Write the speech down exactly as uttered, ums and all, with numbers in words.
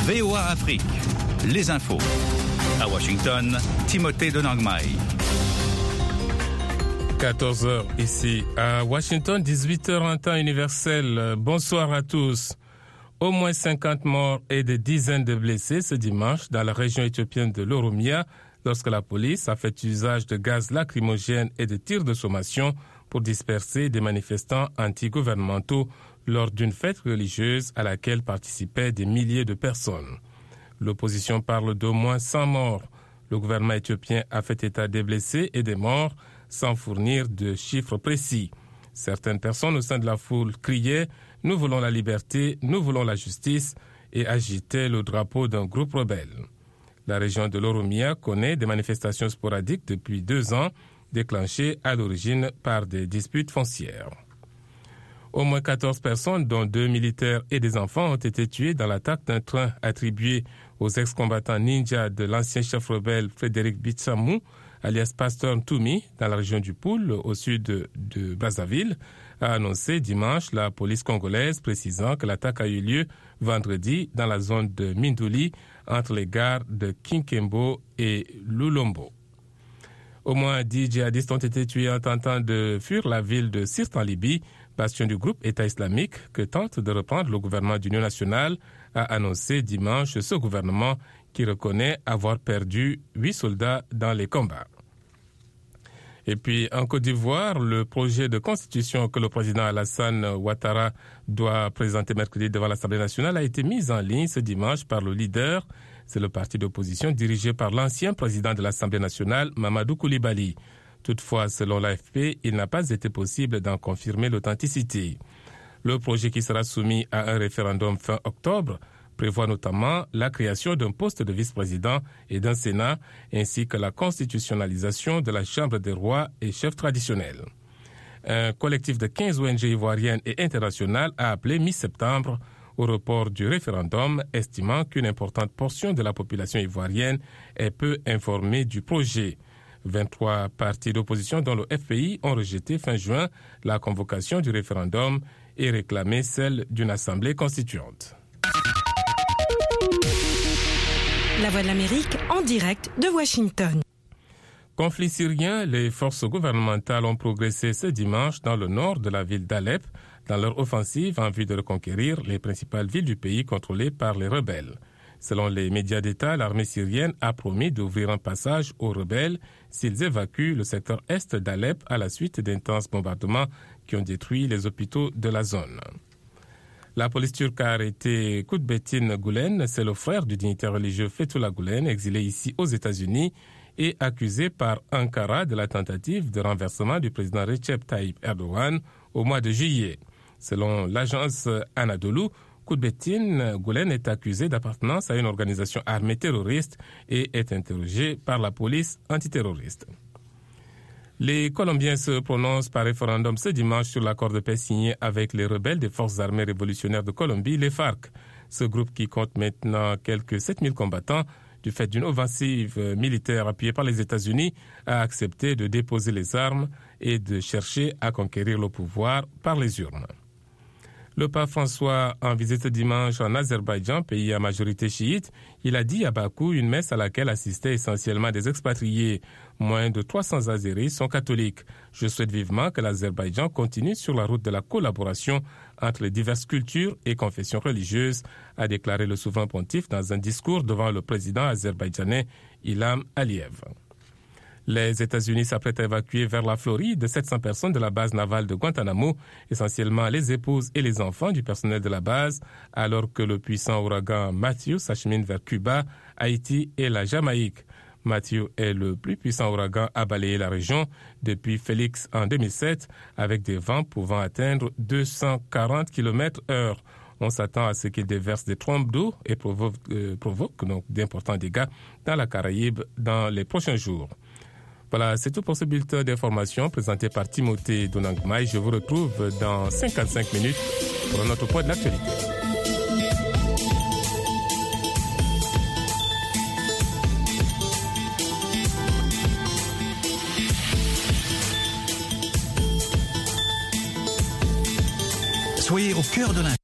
V O A Afrique, les infos. À Washington, Timothée de Nangmai. quatorze heures ici à Washington, dix-huit heures en temps universel. Bonsoir à tous. Au moins cinquante morts et des dizaines de blessés ce dimanche dans la région éthiopienne de l'Oromia lorsque la police a fait usage de gaz lacrymogène et de tirs de sommation pour disperser des manifestants anti-gouvernementaux lors d'une fête religieuse à laquelle participaient des milliers de personnes. L'opposition parle d'au moins cent morts. Le gouvernement éthiopien a fait état des blessés et des morts sans fournir de chiffres précis. Certaines personnes au sein de la foule criaient « Nous voulons la liberté, nous voulons la justice » et agitaient le drapeau d'un groupe rebelle. La région de l'Oromia connaît des manifestations sporadiques depuis deux ans, déclenchées à l'origine par des disputes foncières. Au moins quatorze personnes, dont deux militaires et des enfants, ont été tuées dans l'attaque d'un train attribué aux ex-combattants ninja de l'ancien chef rebelle Frédéric Bitsamou, alias Pasteur Ntoumi, dans la région du Poul, au sud de, de Brazzaville, a annoncé dimanche la police congolaise, précisant que l'attaque a eu lieu vendredi dans la zone de Mindouli, entre les gares de Kinkembo et Lulombo. Au moins dix djihadistes ont été tués en tentant de fuir la ville de Sirte en Libye, bastion du groupe État islamique que tente de reprendre le gouvernement d'union nationale, a annoncé dimanche ce gouvernement qui reconnaît avoir perdu huit soldats dans les combats. Et puis, en Côte d'Ivoire, le projet de constitution que le président Alassane Ouattara doit présenter mercredi devant l'Assemblée nationale a été mis en ligne ce dimanche par le leader. C'est le parti d'opposition dirigé par l'ancien président de l'Assemblée nationale, Mamadou Koulibaly. Toutefois, selon l'A F P, il n'a pas été possible d'en confirmer l'authenticité. Le projet qui sera soumis à un référendum fin octobre prévoit notamment la création d'un poste de vice-président et d'un Sénat, ainsi que la constitutionnalisation de la Chambre des rois et chefs traditionnels. Un collectif de quinze O N G ivoiriennes et internationales a appelé mi-septembre au report du référendum, estimant qu'une importante portion de la population ivoirienne est peu informée du projet. vingt-trois partis d'opposition dont le F P I ont rejeté fin juin la convocation du référendum et réclamé celle d'une assemblée constituante. La Voix de l'Amérique en direct de Washington. Conflit syrien, les forces gouvernementales ont progressé ce dimanche dans le nord de la ville d'Alep dans leur offensive en vue de reconquérir les principales villes du pays contrôlées par les rebelles. Selon les médias d'État, l'armée syrienne a promis d'ouvrir un passage aux rebelles s'ils évacuent le secteur est d'Alep à la suite d'intenses bombardements qui ont détruit les hôpitaux de la zone. La police turque a arrêté Kutbettin Gulen, c'est le frère du dignitaire religieux Fethullah Gulen, exilé ici aux États-Unis et accusé par Ankara de la tentative de renversement du président Recep Tayyip Erdogan au mois de juillet. Selon l'agence Anadolu, Kutbettin Gulen est accusé d'appartenance à une organisation armée terroriste et est interrogé par la police antiterroriste. Les Colombiens se prononcent par référendum ce dimanche sur l'accord de paix signé avec les rebelles des forces armées révolutionnaires de Colombie, les FARC. Ce groupe qui compte maintenant quelques sept mille combattants, du fait d'une offensive militaire appuyée par les États-Unis, a accepté de déposer les armes et de chercher à conquérir le pouvoir par les urnes. Le pape François, en visite ce dimanche en Azerbaïdjan, pays à majorité chiite, il a dit à Bakou une messe à laquelle assistaient essentiellement des expatriés. Moins de trois cents Azéris sont catholiques. Je souhaite vivement que l'Azerbaïdjan continue sur la route de la collaboration entre les diverses cultures et confessions religieuses, a déclaré le souverain pontife dans un discours devant le président azerbaïdjanais Ilham Aliyev. Les États-Unis s'apprêtent à évacuer vers la Floride sept cents personnes de la base navale de Guantanamo, essentiellement les épouses et les enfants du personnel de la base, alors que le puissant ouragan Matthew s'achemine vers Cuba, Haïti et la Jamaïque. Matthew est le plus puissant ouragan à balayer la région depuis Félix en deux mille sept, avec des vents pouvant atteindre deux cent quarante kilomètres heure. On s'attend à ce qu'il déverse des trombes d'eau et provoque, euh, provoque donc d'importants dégâts dans la Caraïbe dans les prochains jours. Voilà, c'est tout pour ce bulletin d'information présenté par Timothée de Nangmai. Je vous retrouve dans cinquante-cinq minutes pour notre point de l'actualité. Soyez au cœur de l'info.